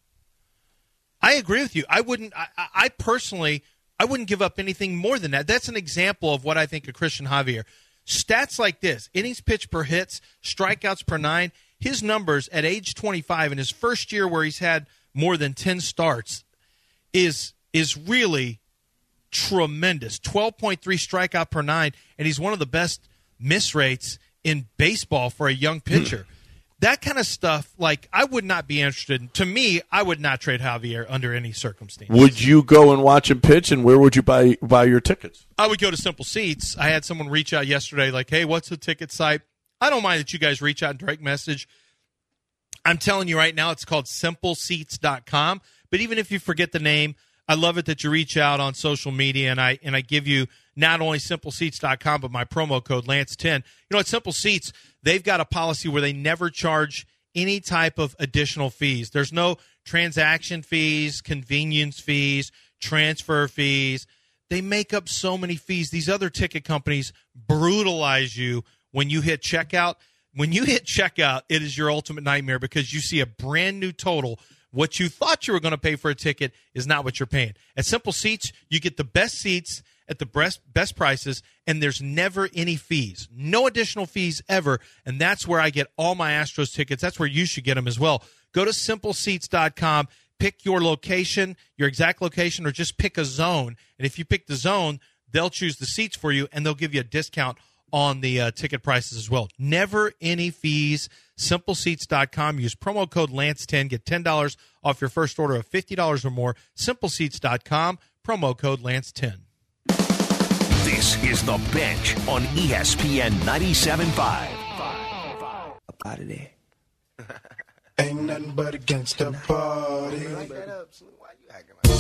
I agree with you. I wouldn't. I, I personally, I wouldn't give up anything more than that. That's an example of what I think of Christian Javier. Stats like this: innings pitched per hits, strikeouts per nine. His numbers at age twenty-five in his first year, where he's had more than ten starts, is is really tremendous. twelve point three strikeout per nine, and he's one of the best miss rates in baseball for a young pitcher. That kind of stuff, like, I would not be interested in. To me, I would not trade Javier under any circumstance. Would you go and watch him pitch, and where would you buy buy your tickets? I would go to Simple Seats. I had someone reach out yesterday like, hey, what's the ticket site? I don't mind that you guys reach out and direct message. I'm telling you right now, it's called simple seats dot com. But even if you forget the name, I love it that you reach out on social media, and I and I give you not only simple seats dot com, but my promo code Lance ten. You know, at Simple Seats, they've got a policy where they never charge any type of additional fees. There's no transaction fees, convenience fees, transfer fees. They make up so many fees. These other ticket companies brutalize you when you hit checkout. When you hit checkout, it is your ultimate nightmare because you see a brand new total. What you thought you were going to pay for a ticket is not what you're paying. At Simple Seats, you get the best seats at the best, best prices, and there's never any fees. No additional fees ever, and that's where I get all my Astros tickets. That's where you should get them as well. Go to simple seats dot com, pick your location, your exact location, or just pick a zone. And if you pick the zone, they'll choose the seats for you, and they'll give you a discount on the uh, ticket prices as well. Never any fees. simple seats dot com. Use promo code Lance ten. Get ten dollars off your first order of fifty dollars or more. simple seats dot com. Promo code Lance ten. This is The Bench on E S P N ninety-seven point five. Up out of there. Ain't nothing but against the party. Why you acting like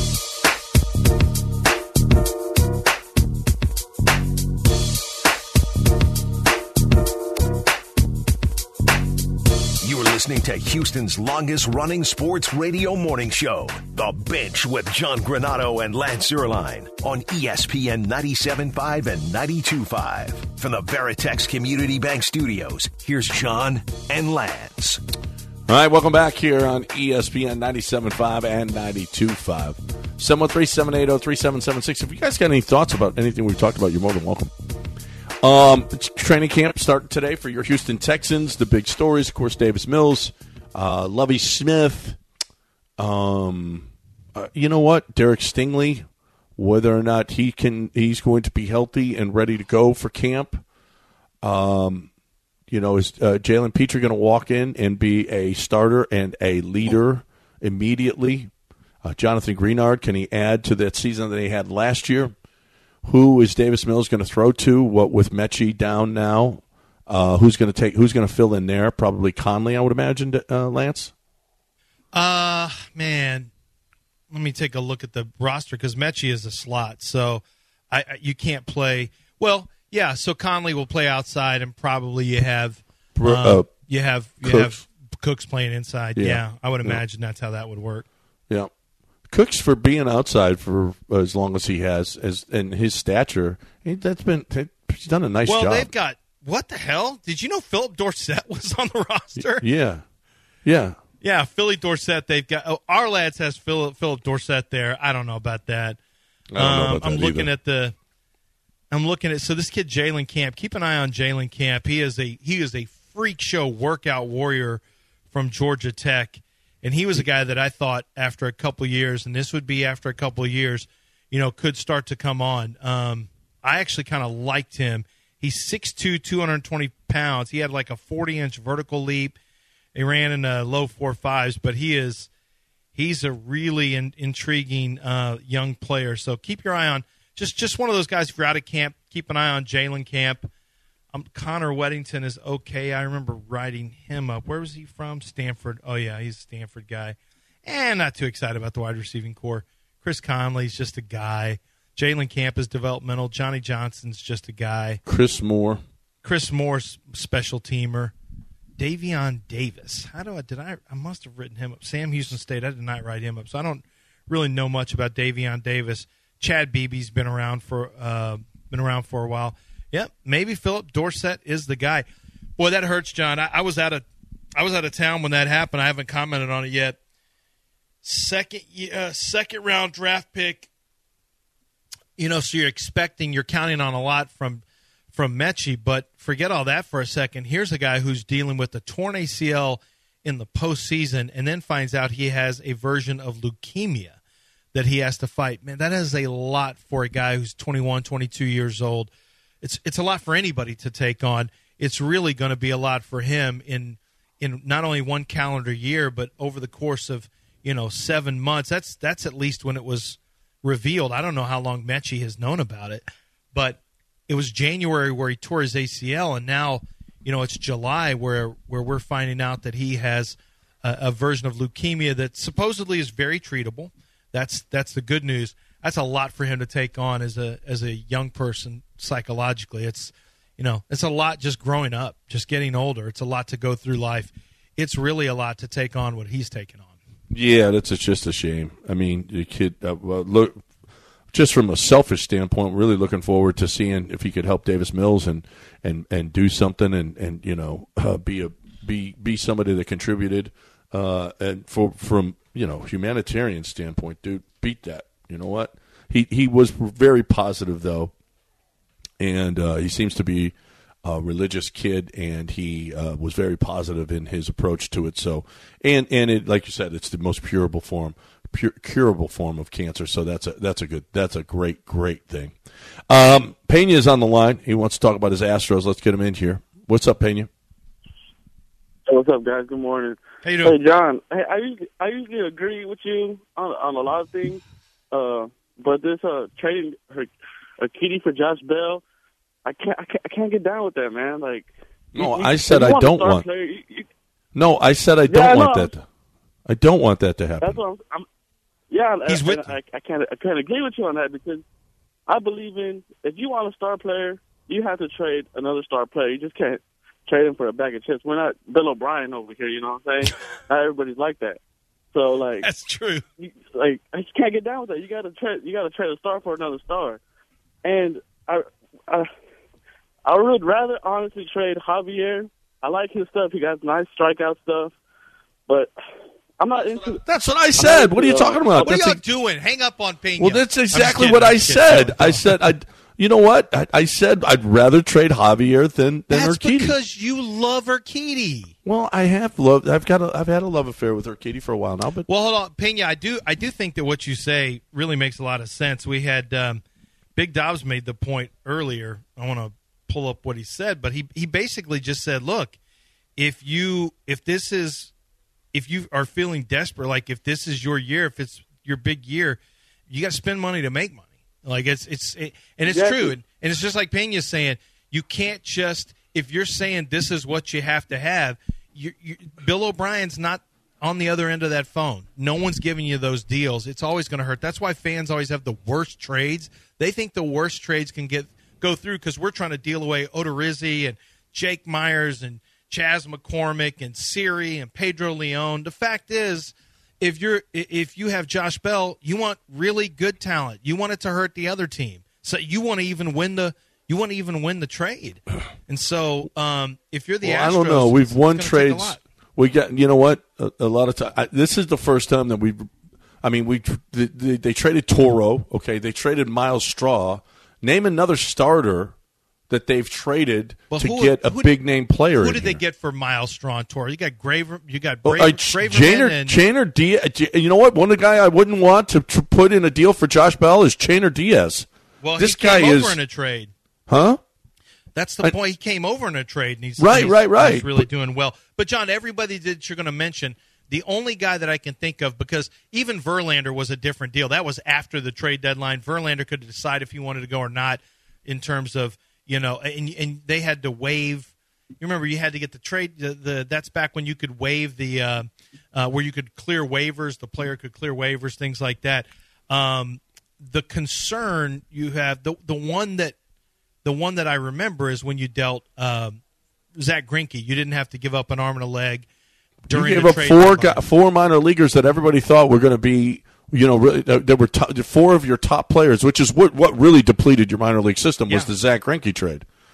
You're listening to Houston's longest-running sports radio morning show, The Bench with John Granato and Lance Zierlein on E S P N ninety-seven point five and ninety-two point five. From the Veritex Community Bank Studios, here's John and Lance. All right, welcome back here on E S P N ninety-seven point five and ninety-two point five. seven one three, seven eight zero, three seven seven six. If you guys got any thoughts about anything we've talked about, you're more than welcome. Um, training camp started today for your Houston Texans. The big stories, of course, Davis Mills, uh, Lovie Smith. Um, uh, you know what, Derek Stingley, whether or not he can, he's going to be healthy and ready to go for camp. Um, you know, is uh, Jalen Petrie going to walk in and be a starter and a leader immediately? Uh, Jonathan Greenard, can he add to that season that he had last year? Who is Davis Mills going to throw to? What with Mechie down now? Uh, who's going to take? Who's going to fill in there? Probably Conley, I would imagine. Uh, Lance. Uh man, let me take a look at the roster because Mechie is a slot, so I, I you can't play. Well, yeah, so Conley will play outside, and probably you have um, uh, you have you Cooks. have Cooks playing inside. Yeah, yeah I would yeah. imagine that's how that would work. Yeah. Cooks for being outside for as long as he has, as and his stature, he, that's been he's done a nice well, job. Well, they've got what the hell? Did you know Philip Dorsett was on the roster? Yeah, yeah, yeah. Philly Dorsett. They've got oh, our lads has Philip Philip Dorsett there. I don't know about that. I don't know about um, I'm that looking either. at the. I'm looking at so this kid Jalen Camp. Keep an eye on Jalen Camp. He is a he is a freak show workout warrior from Georgia Tech. And he was a guy that I thought after a couple years, and this would be after a couple of years, you know, could start to come on. Um, I actually kind of liked him. He's six two, two hundred twenty pounds. He had like a forty-inch vertical leap. He ran in a low four fives, but he is he's a really in, intriguing uh, young player. So keep your eye on just just one of those guys. If you're out of camp, keep an eye on Jalen Camp. Um, Connor Weddington is okay. I remember writing him up. Where was he from? Stanford. Oh, yeah, he's a Stanford guy. And not too excited about the wide receiving core. Chris Conley's just a guy. Jalen Camp is developmental. Johnny Johnson's just a guy. Chris Moore. Chris Moore's special teamer. Davion Davis. How do I did I I must have written him up. Sam Houston State. I did not write him up, so I don't really know much about Davion Davis. Chad Beebe's been around for uh, been around for a while. yeah, maybe Philip Dorsett is the guy. Boy, that hurts, John. I, I was out of I was out of town when that happened. I haven't commented on it yet. Second uh, second round draft pick. You know, so you're expecting, you're counting on a lot from from Mechie, but forget all that for a second. Here's a guy who's dealing with a torn A C L in the postseason, and then finds out he has a version of leukemia that he has to fight. Man, that is a lot for a guy who's twenty-one, twenty-two years old. It's it's a lot for anybody to take on. It's really going to be a lot for him in in not only one calendar year, but over the course of, you know, seven months. That's that's at least when it was revealed. I don't know how long Mechie has known about it, but it was January where he tore his A C L, and now, you know, it's July where where we're finding out that he has a, a version of leukemia that supposedly is very treatable. That's that's the good news. That's a lot for him to take on as a as a young person psychologically. It's, you know, it's a lot just growing up, just getting older. It's a lot to go through life. It's really a lot to take on what he's taken on. Yeah, that's it's just a shame. I mean, the kid, uh, well, look, just from a selfish standpoint, really looking forward to seeing if he could help Davis Mills and and, and do something and and you know uh, be a be be somebody that contributed. Uh, and for from you know humanitarian standpoint, dude, beat that. You know what? He he was very positive though, and uh, he seems to be a religious kid, and he uh, was very positive in his approach to it. So, and and it, like you said, it's the most curable form, pure, curable form of cancer. So that's a that's a good that's a great great thing. Um, Pena is on the line. He wants to talk about his Astros. Let's get him in here. What's up, Pena? Hey, what's up, guys? Good morning. How you doing? Hey, John. Hey, I usually I usually agree with you on on a lot of things, uh, but this uh, trading her, her Kitty for Josh Bell. I can't, I can't, I can't get down with that, man. Like, no, you, I said I don't want. Player, you, you, no, I said I don't yeah, want no, that. I don't want that to happen. That's what I'm. I'm yeah, he's I, with. I, I can't. I can't agree with you on that because I believe in if you want a star player, you have to trade another star player. You just can't trade him for a bag of chips. We're not Bill O'Brien over here. You know what I'm saying? Not everybody's like that. So like that's true. You, like I just can't get down with that. You got to trade. You got to trade a star for another star, and I. I I would rather honestly trade Javier. I like his stuff. He got nice strikeout stuff, but I'm not into. That's what I said. What are you talking about? What that's are you a, doing? Hang up on Pena. Well, that's exactly what I said. I said I. You know what? I, I said I'd rather trade Javier than than That's Urquidy. because you love Urquidy. Well, I have loved. I've got. A, I've had a love affair with Urquidy for a while now. But well, hold on, Pena. I do. I do think that what you say really makes a lot of sense. We had um, Big Dobbs made the point earlier. I want to pull up what he said, but he he basically just said, look, if you if this is if you are feeling desperate, like if this is your year, if it's your big year, you got to spend money to make money. Like it's it's it, and it's exactly. true, and, and it's just like Pena's saying, you can't just if you're saying this is what you have to have. You, you, Bill O'Brien's not on the other end of that phone. No one's giving you those deals. It's always going to hurt. That's why fans always have the worst trades. They think the worst trades can get go through because we're trying to deal away Odorizzi and Jake Myers and Chas McCormick and Siri and Pedro Leon. The fact is, if you're if you have Josh Bell, you want really good talent. You want it to hurt the other team. So you want to even win the you want to even win the trade. And so um, if you're the well, Astros, I don't know. We've won take a trades. lot. We got you know what? A, a lot of time. This is the first time that we. I mean, we they, they, they traded Toro. Okay, they traded Miles Straw. Name another starter that they've traded well, to who, get a who, big name player. Who in did here. they get for Miles Straw and Toro? You got Graver. You got well, Braver, uh, Braverman Chainer, and Chainer Diaz. You know what? One of the guy I wouldn't want to, to put in a deal for Josh Bell is Chainer Diaz. Well, this he guy came is over in a trade. Huh? That's the I, point. He came over in a trade, and he's right, he's, right, right. He's really but, doing well. But John, everybody that you're going to mention, the only guy that I can think of, because even Verlander was a different deal. That was after the trade deadline. Verlander could decide if he wanted to go or not in terms of, you know, and, and they had to waive. You remember you had to get the trade. The, the that's back when you could waive the uh, uh, where you could clear waivers. The player could clear waivers, things like that. Um, the concern you have, the the one that the one that I remember is when you dealt um, Zach Greinke. You didn't have to give up an arm and a leg. During you gave the up trade four deadline. go- four minor leaguers that everybody thought were going to be, you know, really, uh, there were to- four of your top players, which is what what really depleted your minor league system was Yeah. the Zach Greinke trade.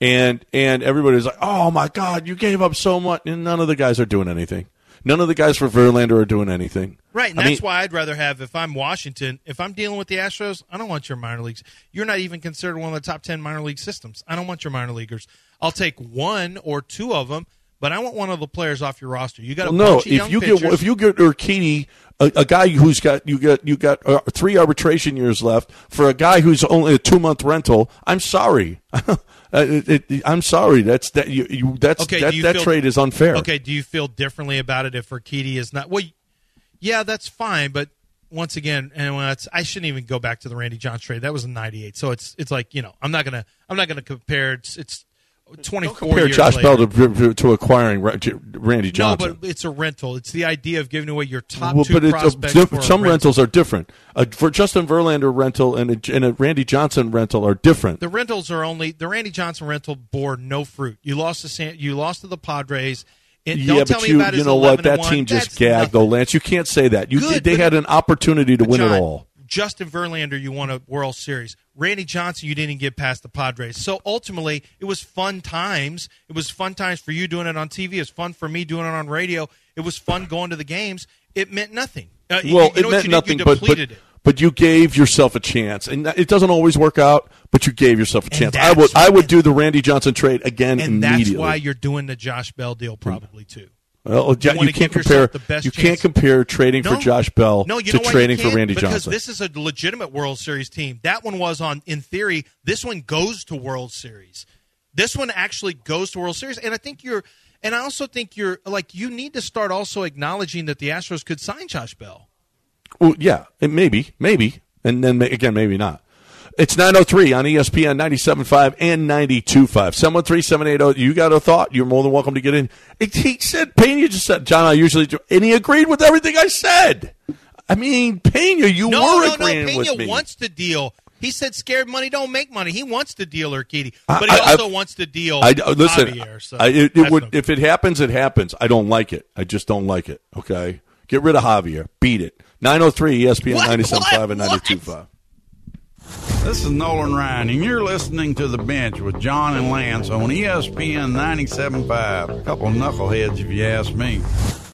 And and everybody's like, oh, my God, you gave up so much. And none of the guys are doing anything. None of the guys for Verlander are doing anything. Right, and I that's mean, why I'd rather have, if I'm Washington, if I'm dealing with the Astros, I don't want your minor leagues. You're not even considered one of the top ten minor league systems. I don't want your minor leaguers. I'll take one or two of them, but I want one of the players off your roster. You got to well, no. If If you get if you get Urquidy, a, a guy who's got you got you got uh, three arbitration years left for a guy who's only a two month rental, I'm sorry. uh, it, it, I'm sorry. That's that you, you that's okay, that, you that feel, trade is unfair. Okay, do you feel differently about it if Urquidy is not? Well, yeah, that's fine, but once again, and when it's, I shouldn't even go back to the Randy Johnson trade. That was in ninety-eight, so it's it's like, you know, I'm not gonna I'm not gonna compare. It's, it's twenty-four Don't compare years Josh later. Bell to, to acquiring Randy Johnson. No, but it's a rental. It's the idea of giving away your top well, two but it's prospects. a, for a some rental. rentals are different. Uh, for Justin Verlander rental and a, and a Randy Johnson rental are different. The rentals are only the Randy Johnson rental bore no fruit. You lost to San, you lost to the Padres. And yeah, don't but tell you, me about you his know what? eleven That and one. team just That's gagged, nothing. though, Lance. You can't say that. You Good, they but- had an opportunity to win John, it all. Justin Verlander, you won a World Series. Randy Johnson, you didn't get past the Padres. So ultimately, it was fun times. It was fun times for you doing it on T V. It was fun for me doing it on radio. It was fun going to the games. It meant nothing. Uh, you- Well, you know it what meant you nothing, did? You but but, depleted it. but you gave yourself a chance, and it doesn't always work out. But you gave yourself a chance. I that's would I would why- do the Randy Johnson trade again And immediately. that's why you're doing the Josh Bell deal probably, too. Well, You you, wanna can't give compare. yourself the best You chance. can't compare trading for No. Josh Bell No, you to know why you trading for can't? Randy because Johnson. This is a legitimate World Series team. That one was on, in theory, this one goes to World Series. This one actually goes to World Series. And I think you're, and I also think you're, like, you need to start also acknowledging that the Astros could sign Josh Bell. Well, yeah, it maybe, maybe, and then ma- again, maybe not. It's nine oh three on E S P N ninety-seven point five and ninety-two point five. seven one three, seven eight zero. You got a thought? You're more than welcome to get in. It, he said, Pena just said, John, I usually do. And he agreed with everything I said. I mean, Pena, you no, were no, agreeing no, with Pena me. wants to deal. He said scared money don't make money. He wants to deal Urquidy. I- But he I- also I- wants to deal I, uh, listen, Javier. So I, it, it that's would no- if it happens, it happens. I don't like it. I just don't like it. Okay, get rid of Javier. Beat it. nine oh three E S P N What? ninety-seven point five What? and ninety-two point five. This is Nolan Ryan, and you're listening to The Bench with John and Lance on E S P N ninety-seven point five. A couple of knuckleheads, if you ask me.